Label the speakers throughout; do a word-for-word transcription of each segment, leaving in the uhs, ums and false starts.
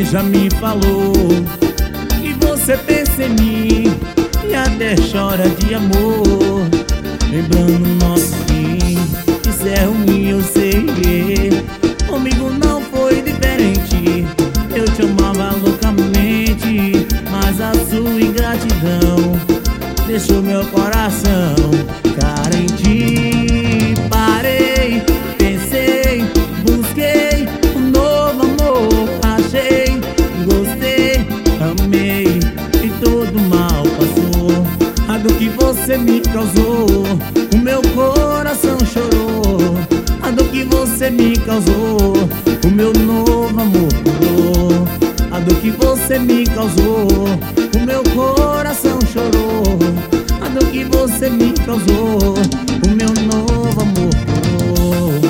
Speaker 1: já me falou que você pensa em mim e até chora de amor, lembrando nosso fim. Isso é ruim, eu sei. Comigo não foi diferente. Eu te amava loucamente, mas a sua ingratidão deixou meu coração carente. Parei, pensei, busquei um novo amor, achei, gostei, amei e todo mal passou. A dor que você me causou, o meu coração chorou. A dor que você me causou, o meu novo amor pulou. A dor que você me causou, o meu coração chorou. A dor que você me causou, o meu novo amor pulou.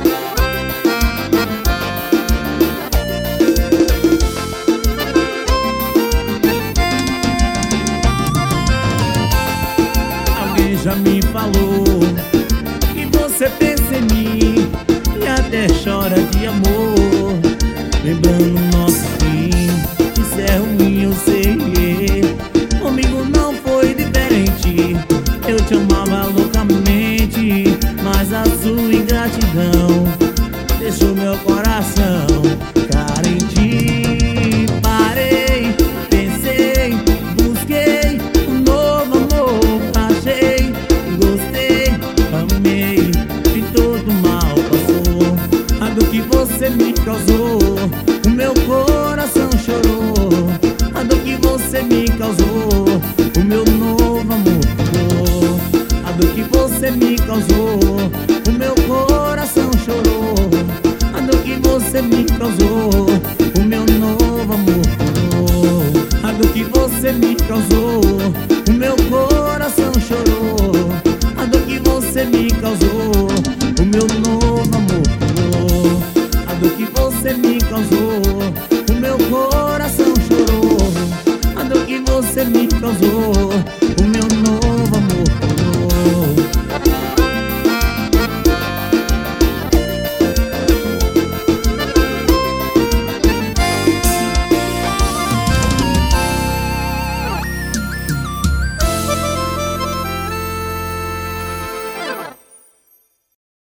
Speaker 1: Alguém já me falou que você pensa em mim e até chora de amor, lembrando nosso fim. Isso é ruim, eu sei. Comigo não foi diferente. Eu te amava loucamente, mas a sua ingratidão deixou meu coração carente. Parei, pensei, busquei um novo amor, achei, gostei, amei e todo mal passou. A dor que você me causou, o meu coração chorou. A dor que você me causou, o meu novo amor pulou. A dor que você me causou, o meu coração chorou. A dor que você me causou, o meu novo amor pulou. A dor que você me causou, o meu coração chorou.